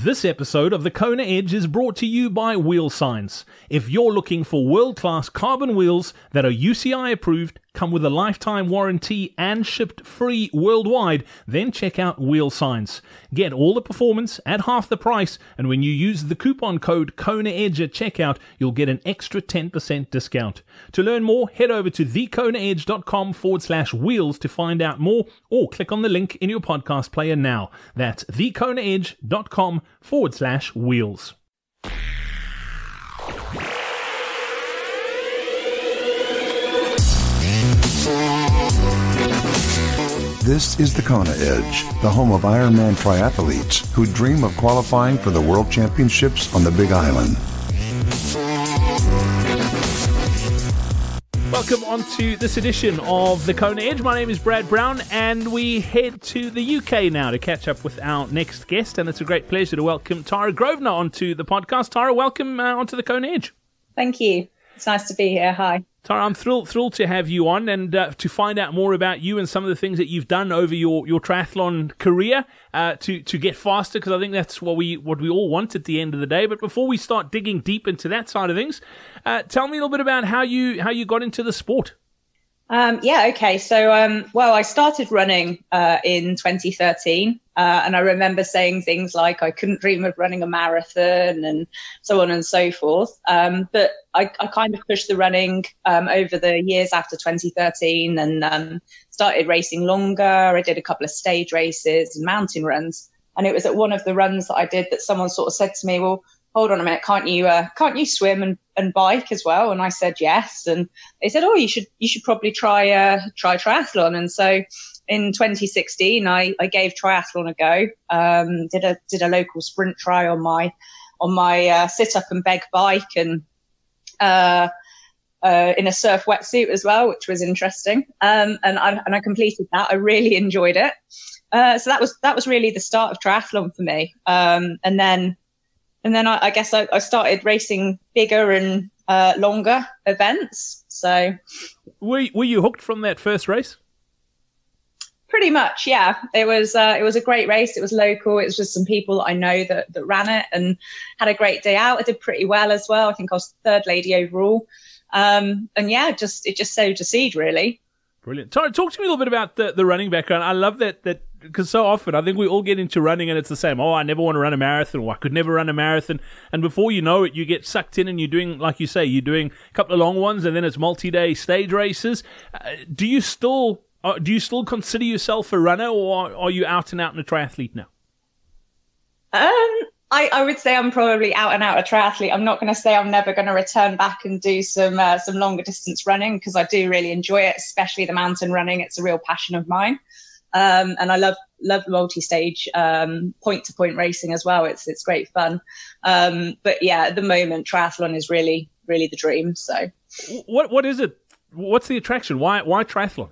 This episode of the Kona Edge is brought to you by Wheel Science. If you're looking for world-class carbon wheels that are UCI approved, come with a lifetime warranty and shipped free worldwide, then check out Wheel Science. Get all the performance at half the price, and when you use the coupon code KONAEDGE at checkout, you'll get an extra 10% discount. To learn more, head over to thekonaedge.com/wheels to find out more, or click on the link in your podcast player now. That's thekonaedge.com/wheels. This is the Kona Edge, the home of Ironman triathletes who dream of qualifying for the World Championships on the Big Island. Welcome on to this edition of the Kona Edge. My name is Brad Brown, and we head to the UK now to catch up with our next guest, and it's a great pleasure to welcome Tara Grosvenor onto the podcast. Tara, welcome onto the Kona Edge. Thank you. It's nice to be here. Hi. Tara, I'm thrilled to have you on and to find out more about you and some of the things that you've done over your triathlon career to get faster, because I think that's what we all want at the end of the day. But before we start digging deep into that side of things, tell me a little bit about how you got into the sport. Okay. So, I started running in 2013, and I remember saying things like I couldn't dream of running a marathon and so on and so forth. But I kind of pushed the running over the years after 2013 and started racing longer. I did a couple of stage races and mountain runs. And it was at one of the runs that I did that someone sort of said to me, well, hold on a minute, can't you swim and bike as well? And I said yes. And they said, oh, you should probably try triathlon. And so in 2016, I gave triathlon a go. Did a local sprint try on my sit up and beg bike, and in a surf wetsuit as well, which was interesting. And I completed that. I really enjoyed it. So that was really the start of triathlon for me. And then I guess I started racing bigger and longer events. So, were you hooked from that first race? Pretty much, yeah. It was a great race. It was local. It was just some people that I know that ran it and had a great day out. I did pretty well as well. I think I was third lady overall. And yeah, it just sowed a seed, really. Brilliant. Tara, talk to me a little bit about the running background. I love that because so often I think we all get into running and it's the same. Oh, I never want to run a marathon, or I could never run a marathon. And before you know it, you get sucked in and you're doing, like you say, you're doing a couple of long ones and then it's multi-day stage races. Do you still consider yourself a runner, or are you out and out a triathlete now? I would say I'm probably out and out a triathlete. I'm not going to say I'm never going to return back and do some longer distance running, because I do really enjoy it, especially the mountain running. It's a real passion of mine. And I love multi-stage, point-to-point racing as well. It's great fun. But yeah, at the moment, triathlon is really, really the dream. So what is it? What's the attraction? Why triathlon?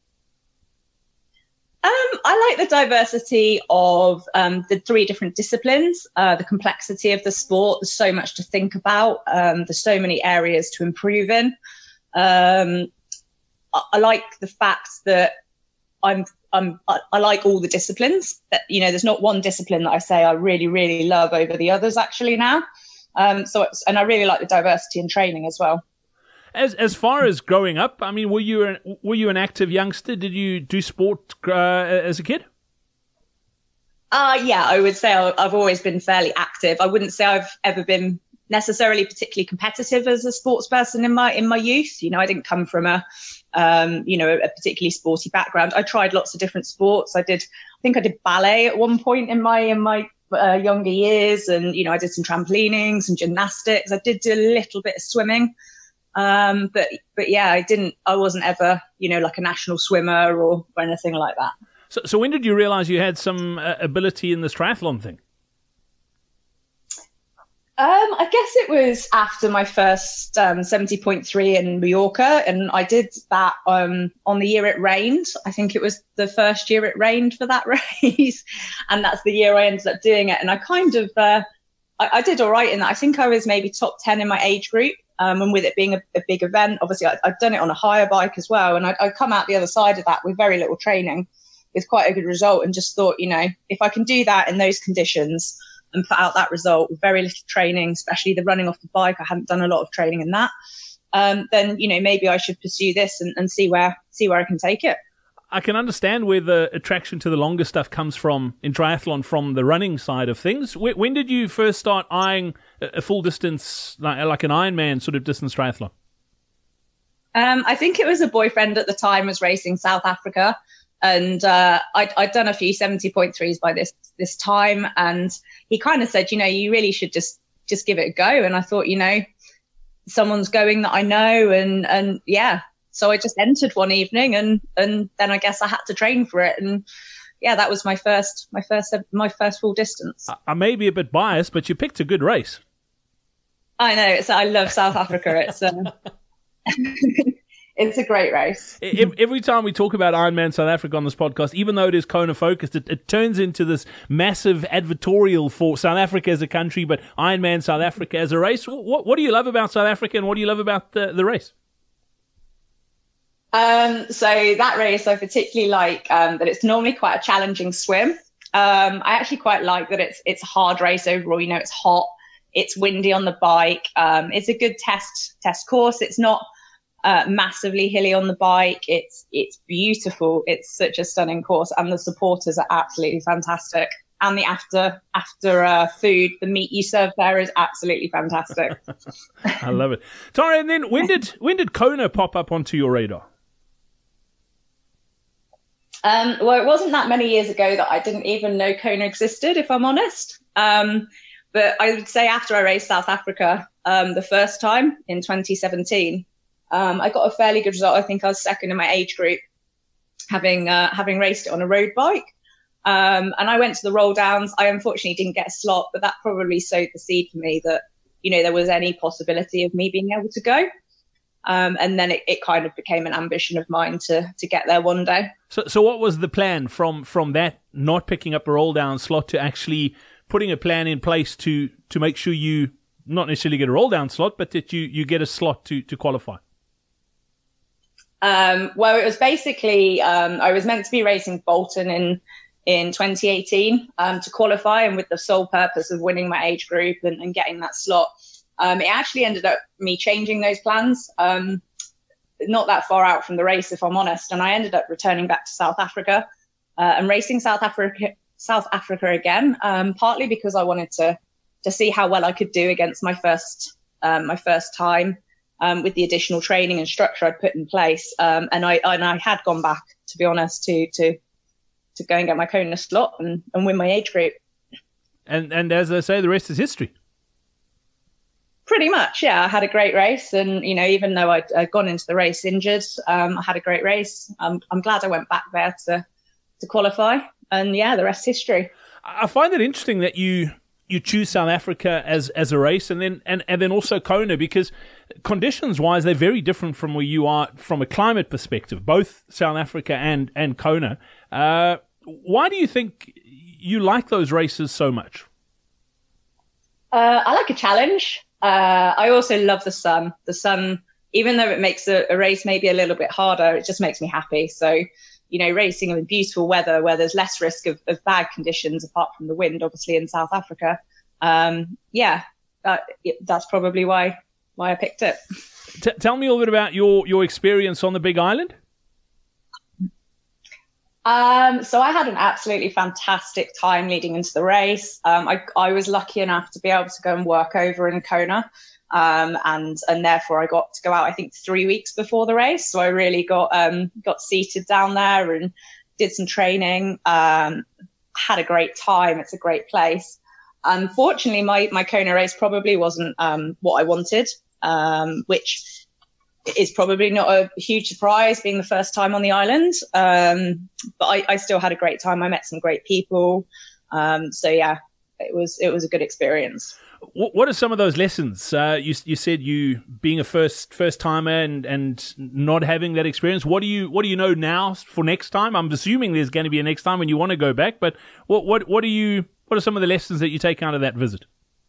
I like the diversity of the three different disciplines, the complexity of the sport. There's so much to think about. There's so many areas to improve in. I like the fact that I like all the disciplines. That, you know, there's not one discipline that I say I really, really love over the others actually now. And I really like the diversity in training as well. As far as growing up, I mean, were you an active youngster? Did you do sport as a kid? Yeah, I would say I've always been fairly active. I wouldn't say I've ever been necessarily particularly competitive as a sports person in my youth. You know, I didn't come from a particularly sporty background. I tried lots of different sports. I think I did ballet at one point in my younger years, and you know, I did some trampolining, some gymnastics. I did do a little bit of swimming. But yeah, I wasn't ever, you know, like a national swimmer or anything like that. So when did you realize you had some ability in this triathlon thing? I guess it was after my first 70.3 in Mallorca, and I did that on the year it rained. I think it was the first year it rained for that race, and that's the year I ended up doing it. And I kind of I did all right in that. I think I was maybe top 10 in my age group. And with it being a big event, obviously I'd done it on a higher bike as well. And I'd come out the other side of that with very little training, with quite a good result, and just thought, you know, if I can do that in those conditions, and put out that result with very little training, especially the running off the bike. I hadn't done a lot of training in that. Then, maybe I should pursue this and see where I can take it. I can understand where the attraction to the longer stuff comes from in triathlon, from the running side of things. When did you first start eyeing a full distance, like an Ironman sort of distance triathlon? I think it was a boyfriend at the time was racing South Africa, and I'd done a few 70.3s by this time, and he kind of said, you really should just give it a go. And I thought, someone's going that I know, and yeah. So I just entered one evening, and then I guess I had to train for it, and yeah, that was my first full distance. I may be a bit biased, but you picked a good race. I know. I love South Africa. It's it's a great race. Every time we talk about Ironman South Africa on this podcast, even though it is Kona focused, it turns into this massive advertorial for South Africa as a country, but Ironman South Africa as a race. What do you love about South Africa, and what do you love about the race? So that race, I particularly like that it's normally quite a challenging swim. I actually quite like that it's a hard race overall. It's hot, it's windy on the bike. It's a good test course. It's not massively hilly on the bike. It's beautiful. It's such a stunning course, and the supporters are absolutely fantastic. And the after food, the meat you serve there is absolutely fantastic. I love it, Tara. And then when did Kona pop up onto your radar? Well, it wasn't that many years ago that I didn't even know Kona existed, if I'm honest. But I would say after I raced South Africa the first time in 2017, I got a fairly good result. I think I was second in my age group, having raced it on a road bike. And I went to the roll downs. I unfortunately didn't get a slot, but that probably sowed the seed for me that, there was any possibility of me being able to go. And then it kind of became an ambition of mine to get there one day. So what was the plan from that not picking up a roll down slot to actually putting a plan in place to make sure you not necessarily get a roll down slot, but that you get a slot to qualify? Well, it was basically, I was meant to be racing Bolton in 2018 to qualify, and with the sole purpose of winning my age group and getting that slot. It actually ended up me changing those plans, not that far out from the race, if I'm honest. And I ended up returning back to South Africa and racing South Africa again, partly because I wanted to see how well I could do against my first time with the additional training and structure I'd put in place. And I had gone back, to be honest, to go and get my Kona slot and win my age group. And as I say, the rest is history. Pretty much, yeah. I had a great race, and even though I'd gone into the race injured, I had a great race. I'm glad I went back there to qualify, and yeah, the rest is history. I find it interesting that you choose South Africa as a race, and then also Kona, because conditions wise they're very different from where you are from a climate perspective, both South Africa and Kona. Why do you think you like those races so much? I like a challenge. I also love the sun. The sun, even though it makes a race maybe a little bit harder, it just makes me happy. So, racing in beautiful weather where there's less risk of bad conditions apart from the wind, obviously, in South Africa. That's probably why I picked it. Tell me a little bit about your experience on the Big Island. So I had an absolutely fantastic time leading into the race. I was lucky enough to be able to go and work over in Kona. And therefore I got to go out, I think 3 weeks before the race. So I really got seated down there and did some training. Had a great time. It's a great place. Unfortunately, my Kona race probably wasn't, what I wanted, which is probably not a huge surprise being the first time on the island. But I still had a great time. I met some great people. So yeah, it was a good experience. What are some of those lessons? You said you being a first timer and not having that experience. What do you know now for next time? I'm assuming there's going to be a next time when you want to go back, but what are some of the lessons that you take out of that visit?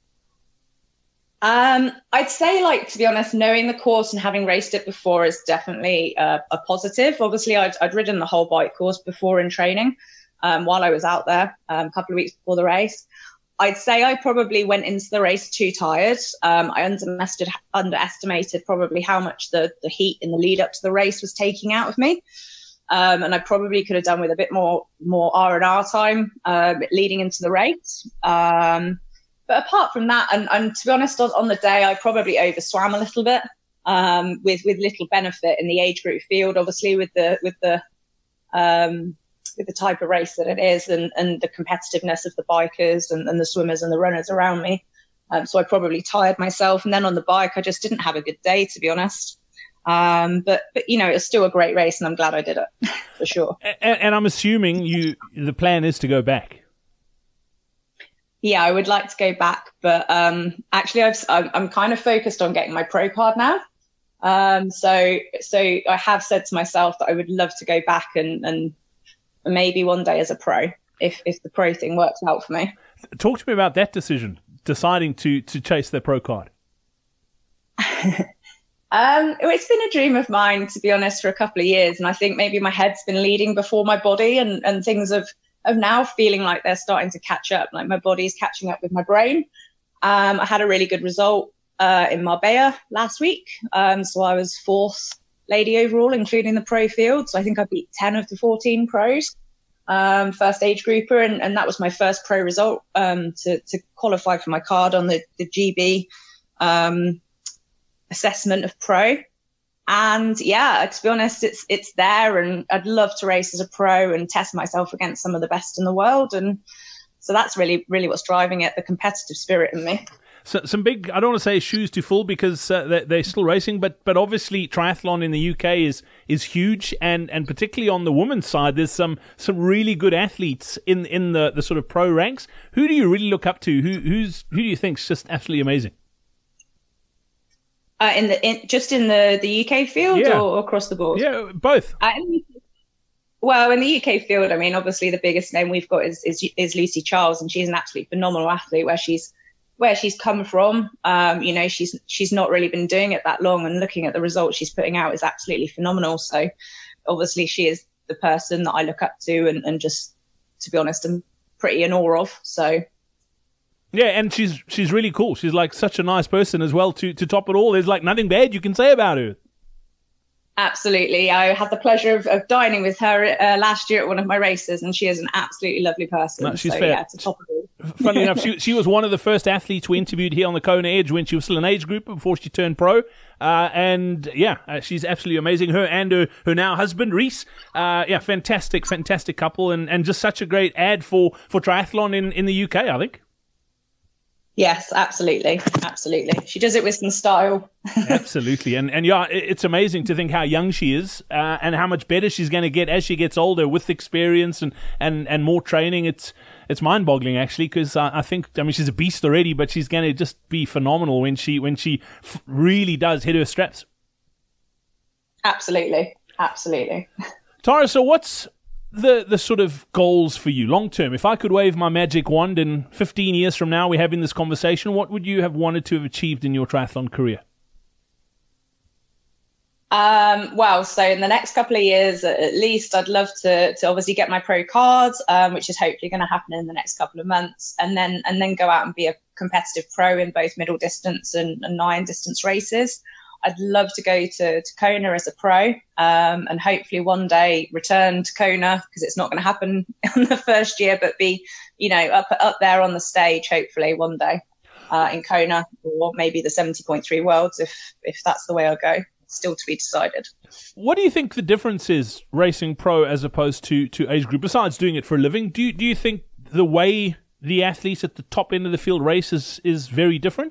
I'd say, to be honest, knowing the course and having raced it before is definitely a positive. Obviously, I'd ridden the whole bike course before in training while I was out there a couple of weeks before the race. I'd say I probably went into the race too tired. I underestimated probably how much the heat in the lead up to the race was taking out of me. And I probably could have done with a bit more R&R time leading into the race. But apart from that, and to be honest, on the day, I probably overswam a little bit with little benefit in the age group field, obviously with the type of race that it is and the competitiveness of the bikers and the swimmers and the runners around me. So I probably tired myself. And then on the bike, I just didn't have a good day, to be honest. But you know, it was still a great race and I'm glad I did it for sure. And I'm assuming the plan is to go back. Yeah, I would like to go back, but actually I'm kind of focused on getting my pro card now. So I have said to myself that I would love to go back and maybe one day as a pro, if the pro thing works out for me. Talk to me about that decision, deciding to chase the pro card. It's been a dream of mine, to be honest, for a couple of years. And I think maybe my head's been leading before my body and things of now feeling like they're starting to catch up, like my body's catching up with my brain. I had a really good result in Marbella last week. So I was 4th lady overall, including the pro field. So I think I beat 10 of the 14 pros, first age grouper. And that was my first pro result to qualify for my card on the GB assessment of pro. And yeah, to be honest, it's there, and I'd love to race as a pro and test myself against some of the best in the world. And so that's really, really what's driving it, the competitive spirit in me. So some big, I don't want to say shoes to fill because they're still racing, but obviously triathlon in the UK is huge, and particularly on the women's side, there's some really good athletes in the sort of pro ranks. Who do you really look up to? Who do you think's just absolutely amazing? In the UK field, yeah, or across the board? Yeah, both. Well, in the UK field, I mean, obviously the biggest name we've got is Lucy Charles, and she's an absolutely phenomenal athlete where she's come from. You know, she's not really been doing it that long, and looking at the results she's putting out is absolutely phenomenal. So obviously she is the person that I look up to and just, to be honest, I'm pretty in awe of. So yeah, and she's really cool. She's like such a nice person as well. To top it all, there's like nothing bad you can say about her. Absolutely. I had the pleasure of dining with her last year at one of my races, and she is an absolutely lovely person. No, she's so, fair. Yeah, to top it all. Funny enough, she was one of the first athletes we interviewed here on the Kona Edge when she was still an age group before she turned pro. And yeah, she's absolutely amazing. Her and her now husband, Reese. Yeah, fantastic couple, and just such a great ad for triathlon in the UK, I think. Yes, absolutely. She does it with some style. Absolutely. And yeah, it's amazing to think how young she is and how much better she's going to get as she gets older with experience and more training. It's mind-boggling, actually, because I mean, she's a beast already, but she's going to just be phenomenal when she really does hit her straps. Absolutely. Tara, so what's the sort of goals for you long term? If I could wave my magic wand and 15 years from now we're having this conversation, what would you have wanted to have achieved in your triathlon career? Well, so in the next couple of years, at least, I'd love to obviously get my pro cards, which is hopefully going to happen in the next couple of months, and then go out and be a competitive pro in both middle distance and 9 distance races. I'd love to go to Kona as a pro, and hopefully one day return to Kona, because it's not going to happen in the first year, but be, you know, up there on the stage, hopefully one day, in Kona, or maybe the 70.3 Worlds, if that's the way I go. Still to be decided. What do you think the difference is racing pro as opposed to age group, besides doing it for a living? Do you think the way the athletes at the top end of the field race is very different?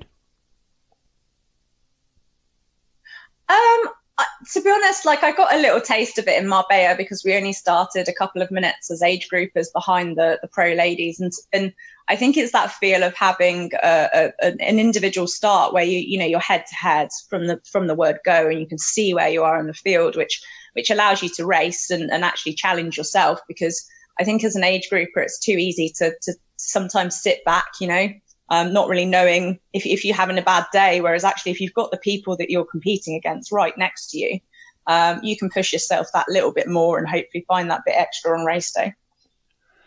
To be honest, like, I got a little taste of it in Marbella because we only started a couple of minutes as age groupers behind the pro ladies, and I think it's that feel of having an individual start where you know you're head to head from the word go, and you can see where you are in the field, which allows you to race and actually challenge yourself. Because I think as an age grouper, it's too easy to sometimes sit back, you know. Not really knowing if you're having a bad day, whereas actually if you've got the people that you're competing against right next to you, you can push yourself that little bit more and hopefully find that bit extra on race day.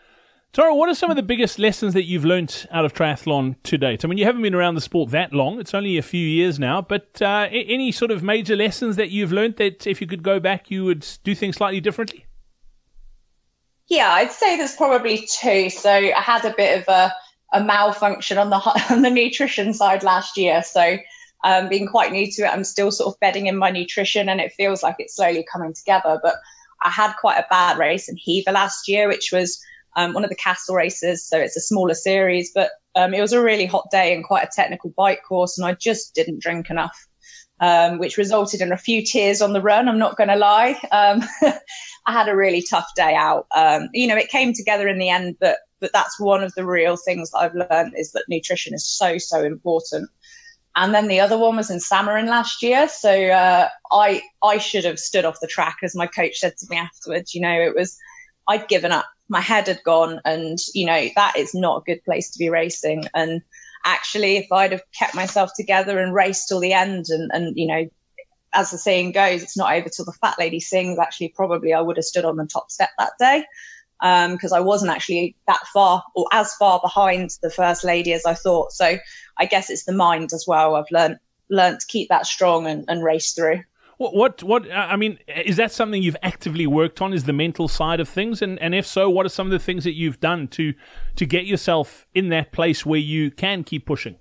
Tara, what are some of the biggest lessons that you've learnt out of triathlon to date? I mean, you haven't been around the sport that long. It's only a few years now. But any sort of major lessons that you've learnt that if you could go back, you would do things slightly differently? Yeah, I'd say there's probably two. So I had a bit of a malfunction on the nutrition side last year. So being quite new to it, I'm still sort of bedding in my nutrition and it feels like it's slowly coming together. But I had quite a bad race in Hever last year, which was one of the Castle races. So it's a smaller series, but it was a really hot day and quite a technical bike course. And I just didn't drink enough, which resulted in a few tears on the run. I'm not going to lie. I had a really tough day out. It came together in the end, but that's one of the real things that I've learned is that nutrition is so, so important. And then the other one was in Samarin last year. So I should have stood off the track, as my coach said to me afterwards. I'd given up. My head had gone, and that is not a good place to be racing. And actually, if I'd have kept myself together and raced till the end, and as the saying goes, it's not over till the fat lady sings. Actually, probably I would have stood on the top step that day, because I wasn't actually that far or as far behind the first lady as I thought. So I guess it's the mind as well. I've learned to keep that strong and race through. I mean, is that something you've actively worked on, is the mental side of things? And if so, what are some of the things that you've done to get yourself in that place where you can keep pushing?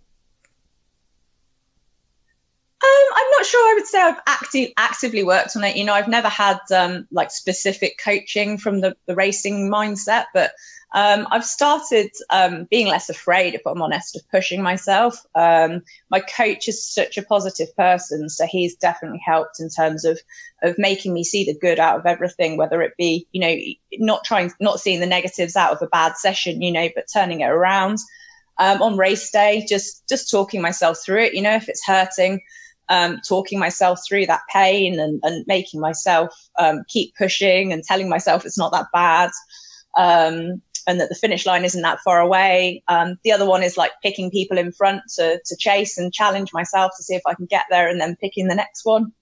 I'm not sure I would say I've actively worked on it. I've never had specific coaching from the racing mindset, but I've started being less afraid, if I'm honest, of pushing myself. My coach is such a positive person, so he's definitely helped in terms of making me see the good out of everything, whether it be, not seeing the negatives out of a bad session, but turning it around. On race day, just talking myself through it, if it's hurting, talking myself through that pain and making myself keep pushing and telling myself it's not that bad. And that the finish line isn't that far away. The other one is picking people in front to chase and challenge myself to see if I can get there, and then picking the next one.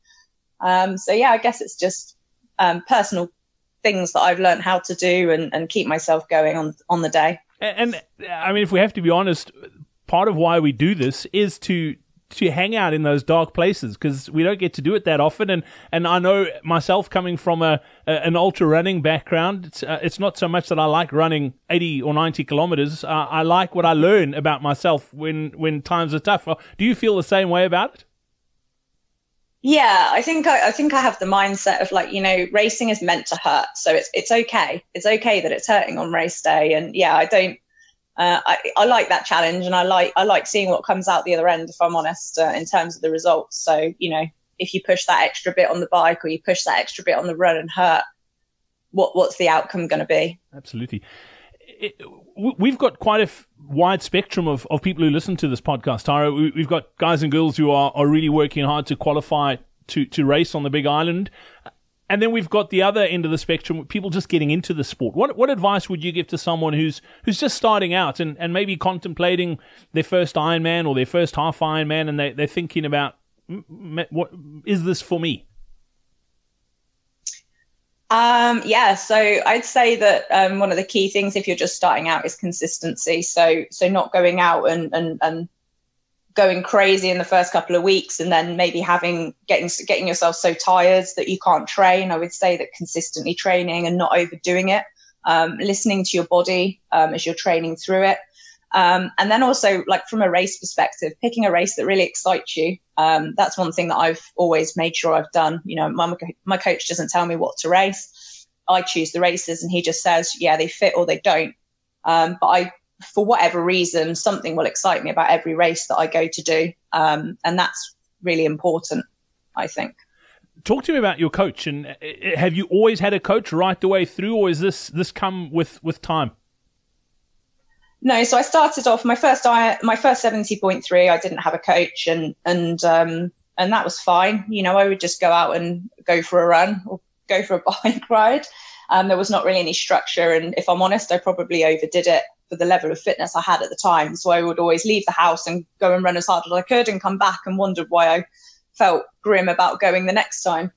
I guess it's just personal things that I've learned how to do and keep myself going on the day. And I mean, if we have to be honest, part of why we do this is to hang out in those dark places, because we don't get to do it that often. And I know myself, coming from an ultra running background, it's not so much that I like running 80 or 90 kilometers. I like what I learn about myself when times are tough. Do you feel the same way about it? Yeah, I think I have the mindset of racing is meant to hurt. So it's okay. It's okay that it's hurting on race day. And yeah, I like that challenge, and I like seeing what comes out the other end, if I'm honest, in terms of the results. So, if you push that extra bit on the bike or you push that extra bit on the run and hurt, what's the outcome going to be? Absolutely. We've got quite a wide spectrum of people who listen to this podcast, Tara. We've got guys and girls who are really working hard to qualify to race on the Big Island. And then we've got the other end of the spectrum, people just getting into the sport. What advice would you give to someone who's just starting out and maybe contemplating their first Ironman or their first half Ironman, and they're thinking about, what is this for me? So I'd say that one of the key things if you're just starting out is consistency. So not going out and going crazy in the first couple of weeks and then maybe getting yourself so tired that you can't train. I would say that consistently training and not overdoing it, listening to your body as you're training through it. And then also, from a race perspective, picking a race that really excites you. That's one thing that I've always made sure I've done. My coach doesn't tell me what to race. I choose the races and he just says, yeah, they fit or they don't. But for whatever reason, something will excite me about every race that I go to do. And that's really important, I think. Talk to me about your coach. And have you always had a coach right the way through, or is this come with time? No, so I started off my first 70.3. I didn't have a coach, and that was fine. I would just go out and go for a run or go for a bike ride. There was not really any structure, and if I'm honest, I probably overdid it for the level of fitness I had at the time. So I would always leave the house and go and run as hard as I could and come back and wondered why I felt grim about going the next time.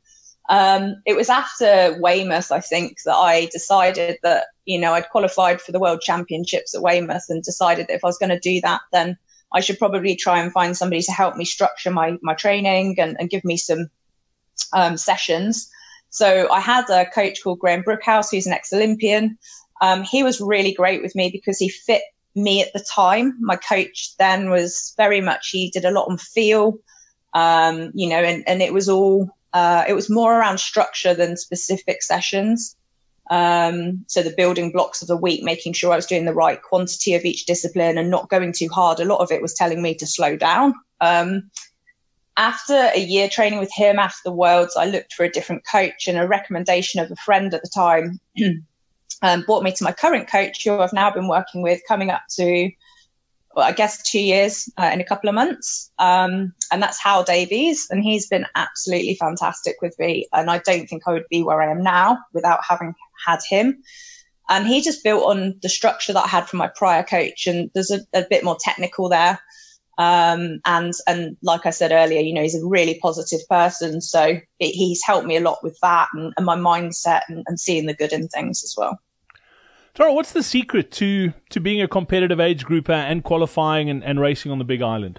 It was after Weymouth, I think, that I decided that, I'd qualified for the World Championships at Weymouth and decided that if I was going to do that, then I should probably try and find somebody to help me structure my training and give me some sessions. So I had a coach called Graham Brookhouse, who's an ex-Olympian. He was really great with me because he fit me at the time. My coach then was very much, he did a lot on feel, and it was all, it was more around structure than specific sessions. So the building blocks of the week, making sure I was doing the right quantity of each discipline and not going too hard. A lot of it was telling me to slow down. After a year training with him after the Worlds, I looked for a different coach, and a recommendation of a friend at the time brought me to my current coach, who I've now been working with coming up to, well, I guess 2 years in a couple of months. And that's Hal Davies. And he's been absolutely fantastic with me. And I don't think I would be where I am now without having had him. And he just built on the structure that I had from my prior coach. And there's a bit more technical there. And like I said earlier, he's a really positive person. So he's helped me a lot with that and my mindset and seeing the good in things as well. Tara, what's the secret to being a competitive age grouper and qualifying and racing on the Big Island?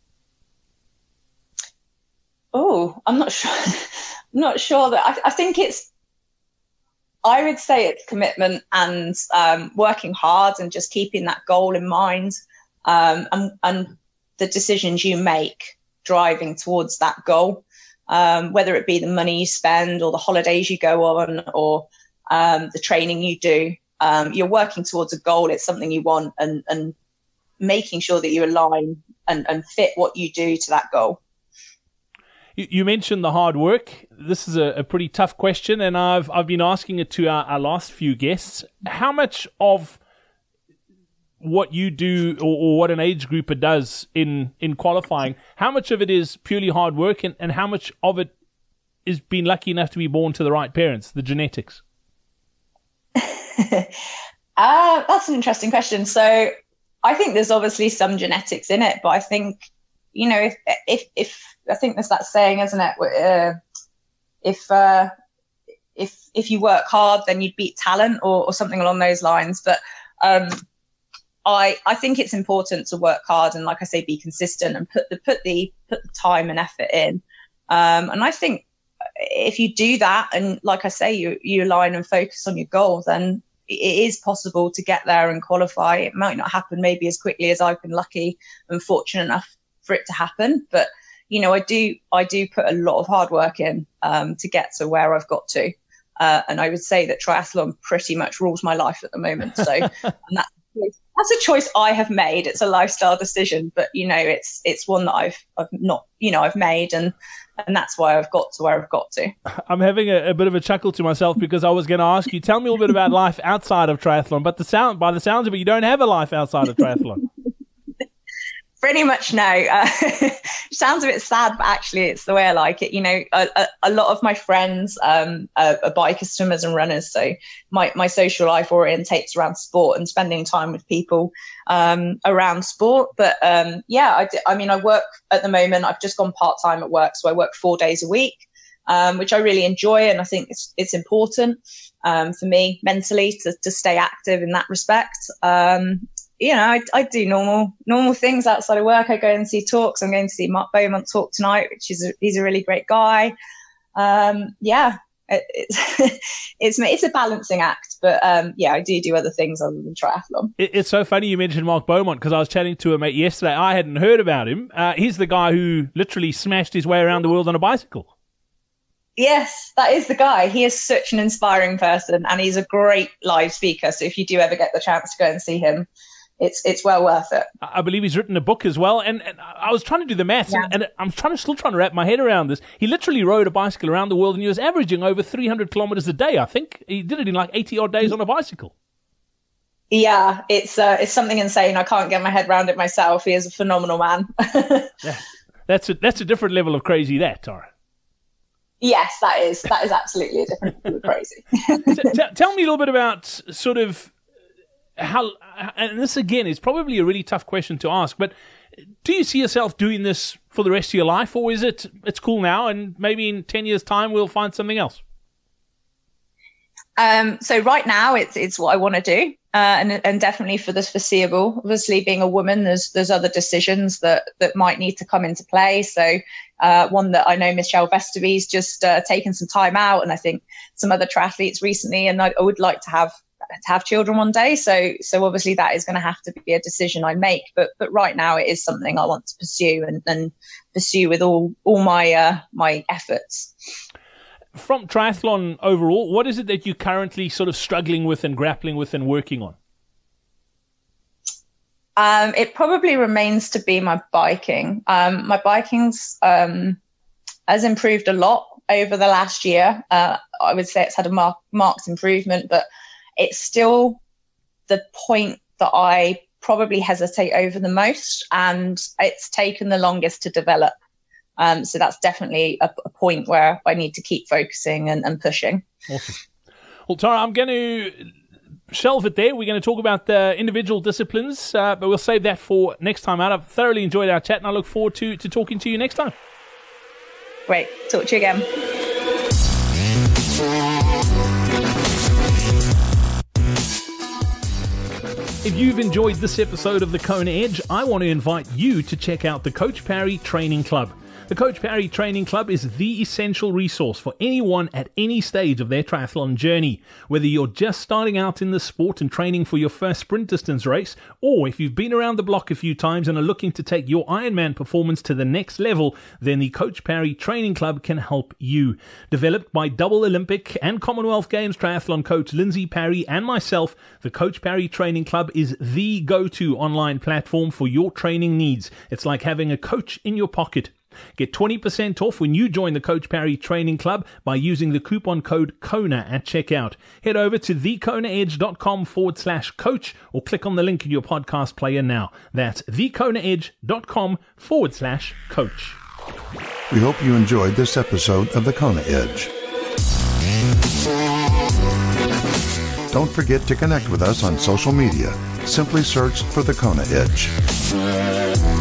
Oh, I'm not sure. I'm not sure that I think I would say it's commitment and working hard and just keeping that goal in mind, and the decisions you make driving towards that goal, whether it be the money you spend or the holidays you go on or the training you do. You're working towards a goal. It's something you want, and making sure that you align and fit what you do to that goal. You mentioned the hard work. This is a pretty tough question, and I've been asking it to our last few guests. How much of what you do or what an age grouper does in qualifying, how much of it is purely hard work and how much of it is being lucky enough to be born to the right parents, the genetics? That's an interesting question. So I think there's obviously some genetics in it, but I think, if I think there's that saying, isn't it? If you work hard, then you beat talent or something along those lines. But I think it's important to work hard and, like I say, be consistent and put the time and effort in. And I think if you do that, and like I say, you align and focus on your goal, then it is possible to get there and qualify. It might not happen maybe as quickly as I've been lucky and fortunate enough for it to happen, but I do put a lot of hard work in to get to where I've got to, and I would say that triathlon pretty much rules my life at the moment. So, and that's a choice I have made. It's a lifestyle decision, but it's one that I've made, and that's why I've got to where I've got to. I'm having a bit of a chuckle to myself because I was going to ask you, tell me a little bit about life outside of triathlon, but by the sounds of it, you don't have a life outside of triathlon. Pretty much no. Sounds a bit sad, but actually it's the way I like it. A lot of my friends are bikers, swimmers and runners. So my social life orientates around sport and spending time with people around sport. But I work at the moment. I've just gone part-time at work. So I work 4 days a week, which I really enjoy. And I think it's important for me mentally to stay active in that respect. I do normal things outside of work. I go and see talks. I'm going to see Mark Beaumont talk tonight, he's a really great guy. It's a balancing act, but I do other things other than triathlon. It's so funny you mentioned Mark Beaumont because I was chatting to a mate yesterday. I hadn't heard about him. He's the guy who literally smashed his way around the world on a bicycle. Yes, that is the guy. He is such an inspiring person, and he's a great live speaker. So if you do ever get the chance to go and see him, it's well worth it. I believe he's written a book as well, and I was trying to do the maths, and I'm still trying to wrap my head around this. He literally rode a bicycle around the world, and he was averaging over 300 kilometers a day. I think he did it in like 80 odd days on a bicycle. Yeah, it's something insane. I can't get my head around it myself. He is a phenomenal man. Yeah, that's a different level of crazy, that, Tara. Yes, that is absolutely a different level of crazy. Tell me a little bit about sort of how, and this again is probably a really tough question to ask, but Do you see yourself doing this for the rest of your life, or is it's cool now and maybe in 10 years' time we'll find something else? So right now it's what I want to do, and definitely for the foreseeable. Obviously, being a woman, there's other decisions that might need to come into play. So one that I know Michelle Vesterby's just taken some time out, and I think some other triathletes recently, and I would like to have children one day. So obviously that is going to have to be a decision I make. But right now it is something I want to pursue and pursue with all my my efforts. From triathlon overall, what is it that you're currently sort of struggling with and grappling with and working on? It probably remains to be my biking. My biking's has improved a lot over the last year. I would say it's had a marked improvement, but it's still the point that I probably hesitate over the most, and it's taken the longest to develop. So that's definitely a point where I need to keep focusing and pushing. Awesome. Well, Tara, I'm going to shelve it there. We're going to talk about the individual disciplines, but we'll save that for next time out. I've thoroughly enjoyed our chat, and I look forward to talking to you next time. Great. Talk to you again. If you've enjoyed this episode of the Kona Edge, I want to invite you to check out the Coach Parry Training Club. The Coach Parry Training Club is the essential resource for anyone at any stage of their triathlon journey. Whether you're just starting out in the sport and training for your first sprint distance race, or if you've been around the block a few times and are looking to take your Ironman performance to the next level, then the Coach Parry Training Club can help you. Developed by double Olympic and Commonwealth Games triathlon coach Lindsay Parry and myself, the Coach Parry Training Club is the go-to online platform for your training needs. It's like having a coach in your pocket. Get 20% off when you join the Coach Parry Training Club by using the coupon code KONA at checkout. Head over to thekonaedge.com/coach or click on the link in your podcast player now. That's thekonaedge.com/coach. We hope you enjoyed this episode of the Kona Edge. Don't forget to connect with us on social media. Simply search for the Kona Edge.